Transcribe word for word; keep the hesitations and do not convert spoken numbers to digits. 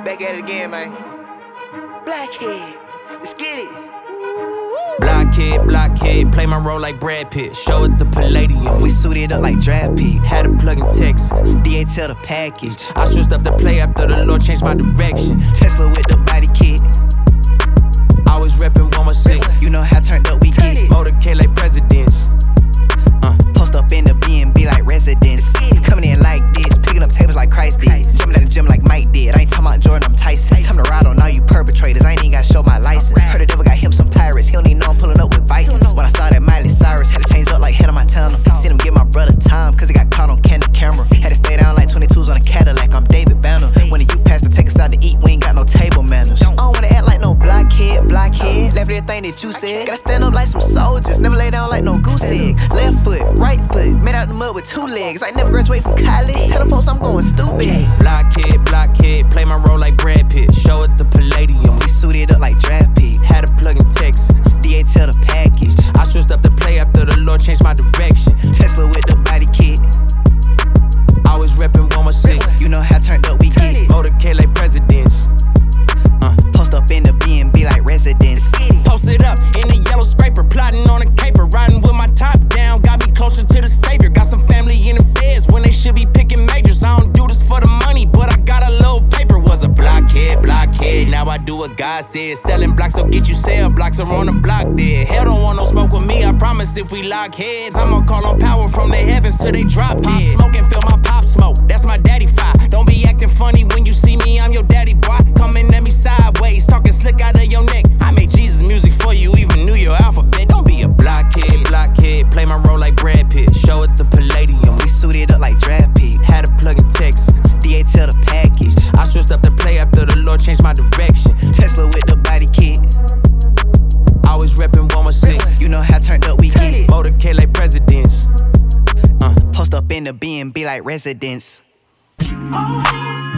Back at it again, man. Blackhead, let's get it. Blockhead, blockhead, play my role like Brad Pitt. Show it the Palladium. We suited up like draft pick. Had a plug in Texas. D H L the package. I switched up the play after the Lord changed my direction. Tesla with the body kit. Always reppin' one one six. You know how turned up we get. Motorcade like presidents. Uh, post up in the B and B like residents. Coming in like this, picking up tables like Christ did. Jumping at the gym like Mike did. I ain't talking about Jordan, I'm Tyson. Time to ride on all you perpetrators. I ain't even gotta show my license. Heard the devil got him some pirates. He don't even know I'm pulling up with Vikings. When I saw that Miley Cyrus, had to change up like Hannah Montana. Seen him get my brother time, cause he got caught on candid camera. Had to stay down like twenty-twos on a Cadillac. I'm David Banner. When the youth pass to take us out to eat, we ain't got no table manners. I don't wanna act like no blockhead, blockhead. Left everything that you said. Gotta stand up like some soldiers. Never lay down like no goose egg. Left foot, right foot, made out the mud with two legs. I never graduate from college. Tell the folks I'm going stupid. Blockhead, blockhead, play my role like Brad Pitt. Show it the Palladium. We suited up like draft pick. Had a plug in Texas. D H L the package. I switched up the play after the Lord changed my direction. Tesla with the body kit. Always reppin' one one six. You know how turned up we get. Motorcade like presidents. Uh, post up in the B and B like residents. Posted up in the yellow scraper, plotting on a caper, riding with my top down, got me closer to the savior. Got some family in the feds when they should be picking majors. I don't do this for the money, but I got a little paper. Was a blockhead, blockhead. Now I do what God said. Selling blocks will get you sale blocks are on the block dead. Hell don't want no smoke with me. I promise if we lock heads, I'ma call on power from the heavens till they drop dead. Smoke and feel my pop smoke. That's my daddy fire. Don't be acting funny when you see me. I'm your daddy boy. Coming at me sideways, talking slick out of your neck. I made Jesus music for you, even knew your alphabet. Don't be a blockhead, blockhead. Play my role like Brad Pitt. Show it the Palladium. We suited up like draft pick. Had a plug in Texas. D H L the package. I switched up the play after the Lord changed my direction. Tesla with the body kit. Always reppin' one one six. You know how turned up we get. Motorcade like presidents. Uh, post up in the B and B like residents. Oh.